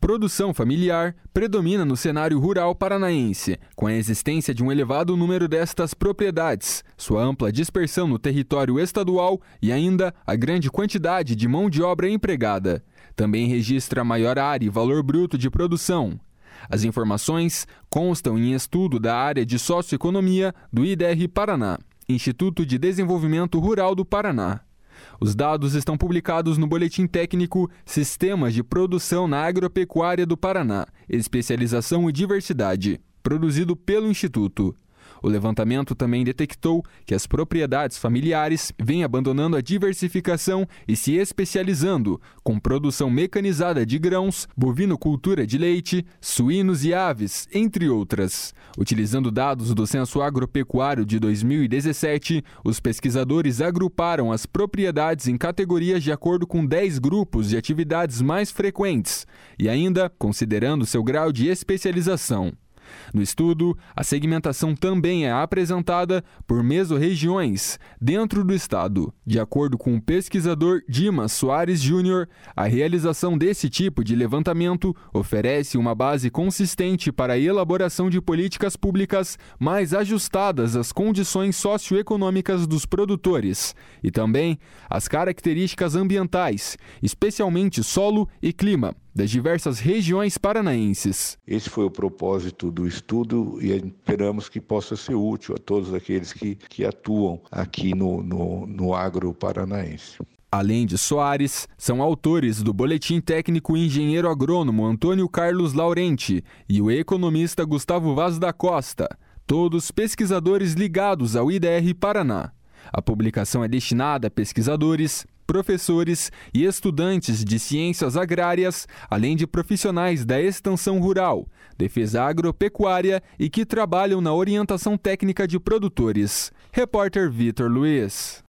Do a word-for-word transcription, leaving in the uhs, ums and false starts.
produção familiar predomina no cenário rural paranaense, com a existência de um elevado número destas propriedades, sua ampla dispersão no território estadual e ainda a grande quantidade de mão de obra empregada. Também registra maior área e valor bruto de produção. As informações constam em estudo da área de socioeconomia do I D R Paraná, Instituto de Desenvolvimento Rural do Paraná. Os dados estão publicados no Boletim Técnico Sistemas de Produção na Agropecuária do Paraná, Especialização e Diversidade, produzido pelo Instituto. O levantamento também detectou que as propriedades familiares vêm abandonando a diversificação e se especializando, com produção mecanizada de grãos, bovinocultura de leite, suínos e aves, entre outras. Utilizando dados do Censo Agropecuário de dois mil e dezessete, os pesquisadores agruparam as propriedades em categorias de acordo com dez grupos de atividades mais frequentes e ainda considerando seu grau de especialização. No estudo, a segmentação também é apresentada por mesorregiões dentro do estado. De acordo com o pesquisador Dimas Soares Júnior, a realização desse tipo de levantamento oferece uma base consistente para a elaboração de políticas públicas mais ajustadas às condições socioeconômicas dos produtores e também às características ambientais, especialmente solo e clima, das diversas regiões paranaenses. Esse foi o propósito do estudo e esperamos que possa ser útil a todos aqueles que, que atuam aqui no, no, no agro paranaense. Além de Soares, são autores do Boletim Técnico o engenheiro agrônomo Antônio Carlos Laurenti e o economista Gustavo Vaz da Costa, todos pesquisadores ligados ao I D R Paraná. A publicação é destinada a pesquisadores, professores e estudantes de ciências agrárias, além de profissionais da extensão rural, defesa agropecuária e que trabalham na orientação técnica de produtores. Repórter Vitor Luiz.